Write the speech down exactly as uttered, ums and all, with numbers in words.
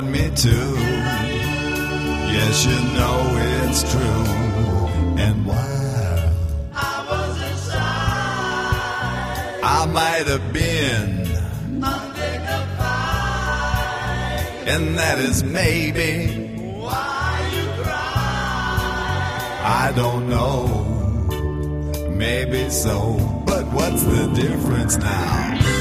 Me too. Yes, you know it's true. And while I was inside, I might have been undignified, and that is maybe why you cry. I don't know, maybe so, but what's the difference now?